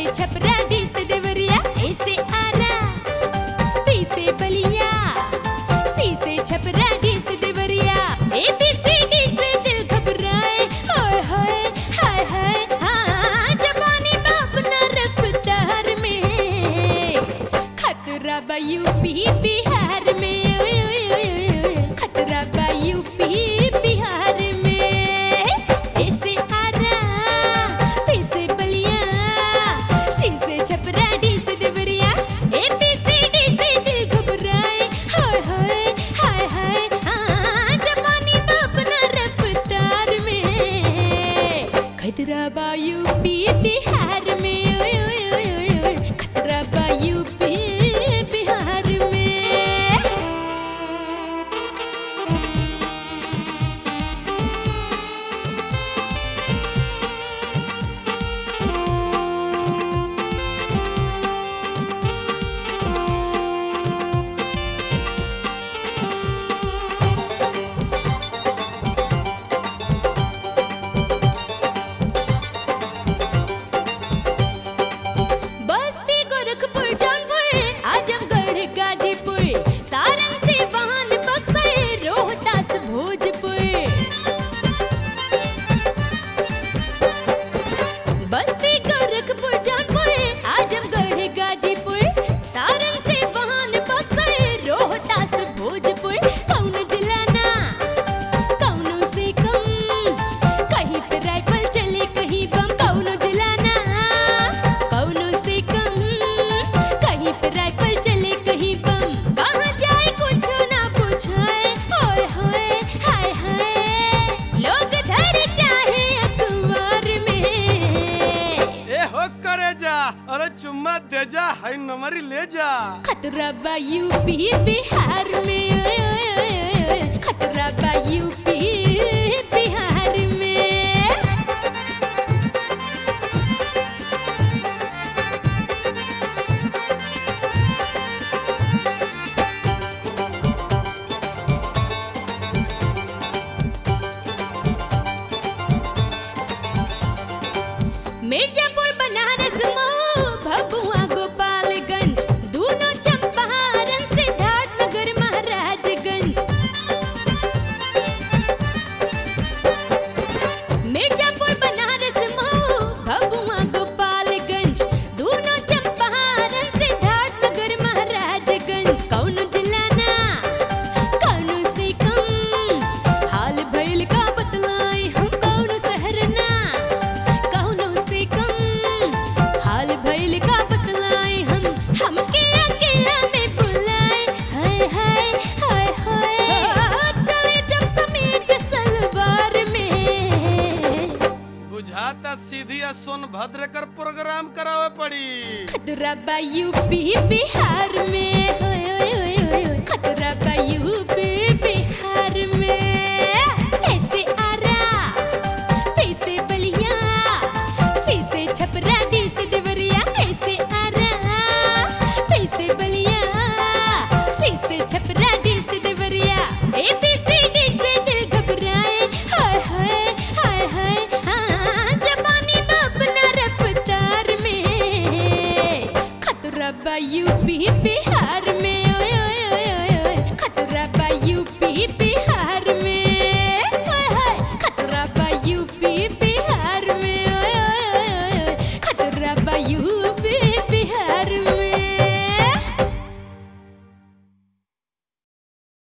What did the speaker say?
Chhapra D से देवरिया, ए से Ara, B से बलिया, सी से छपरा डी से Deoria, A B C D से दिल घबराए, हाय हाय हाय हाय, हाँ जवानी बाप ना रफ्तार में, खतरा बा यूपी बिहार में, खतरा बा यूपी बिहार में, ए से आरा, बी से बलिया, सी से छपरा डी से Deoria, A B C D से दिल घबराए, हाय हाय हाय हाय, हाँ जवानी बाप ना रफ्तार में, खतरा बा यूपी बिहार में, खतरा बा यूपी बिहार में। बस्ती गोरखपुर जौनपुर आजमगढ़ गाजीपुर सारण सिवान बक्सर रोहतास भोजपुर, बस्ती गोरखपुर जौनपुर आजमगढ़ गाजीपुर सारण सिवान बक्सर रोहतास भोजपुर, कौनो जिला ना कौनो से कम, कहीं पे राइफल चले कहीं बम, कौनो जिला ना कौनो से कम, कहीं पे राइफल चले कहीं बम, कहाँ जाए कुछ ना पूछाए, हाय हाय हाय हाय, लोग धर चाहे अखबार में, ए हो करे जा, अरे चुम्मा दे जा, हाय नंबरी ले जा। खतरा बा यूपी बिहार में, खतरा बा यूपी बिहार में। मिर्जापुर बनारस मऊ भभुआ गोपालगंज दूनो चंपारण सिद्धार्थनगर महाराजगंज, मिर्जापुर बनारस मऊ भभुआ गोपालगंज दूनो चंपारण सिद्धार्थनगर महाराजगंज, कौनो जिला ना कौनो से कम, हाल भइल का बतलाई हम, कौनो शहर ना कौनो से कम, हाल भइल का बतलाई हम, हमके अकेला में बुलाए, हाय हाय हाय हाय, चले जब समीज सलवार में, बुझाता सीधी या सोनभद्र कर प्रोग्राम करावे पड़ी। खतरा बा यूपी बिहार में, खतरा बा यूपी बिहार में, ऐसे आरा, बी से बलिया, सी से छपरा डी से देवरिया, ऐसे आरा, बी से बलिया, सी से छपरा डी से Deoria, A B C D से दिल घबराए, हाय हाय हाय हाय, हाँ जवानी बाप ना रफ्तार में, खतरा बा यूपी बिहार में, खतरा बा यूपी बिहार